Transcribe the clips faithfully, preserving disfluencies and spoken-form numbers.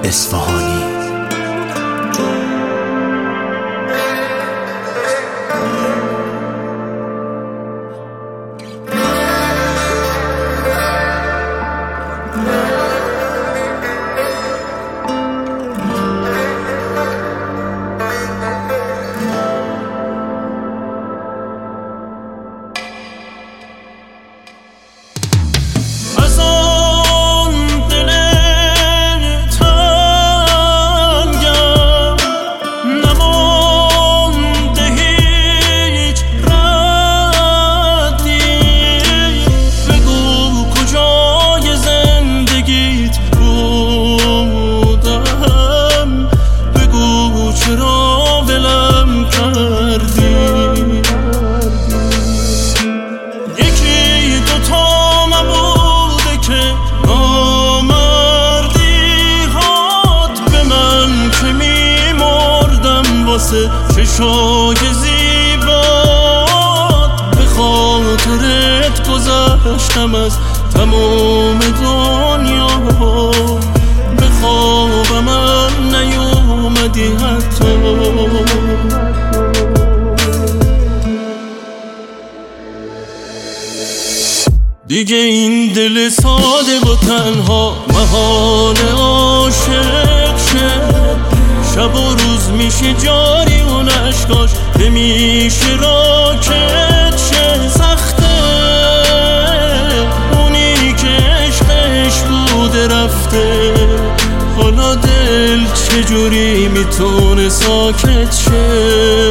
اصفهانی. چشای زیبات به خاطرت گذشتم از تمام دنیا، به خوابم من نیومدی حتی. دیگه این دل ساده و تنها محال عاشق شه، شب و روز میشه جاری و نشکاش نمیشه راکت شه. سخته اونی که عشقش بوده رفته، حالا دل چجوری میتونه ساکت شه؟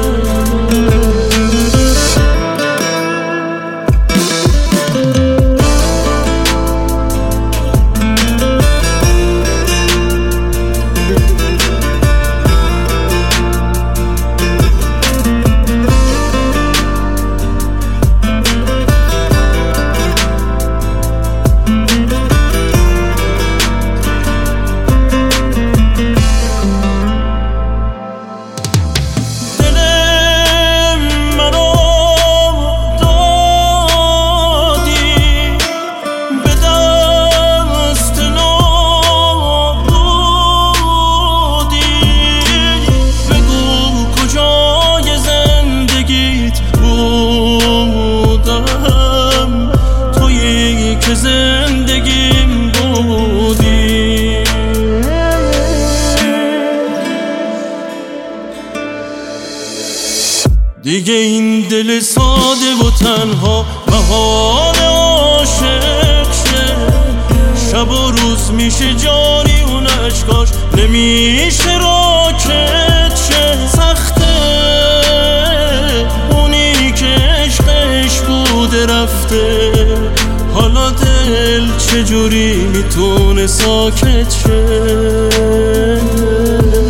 زندگیم بودی دیگه این دل ساده و تنها محال عاشق شه، شب و روز میشه جاری و نشکاش نمیشه راکت شه. سخته اونی که عشقش بوده رفته، حالا دل چجوری میتونه ساکت شه؟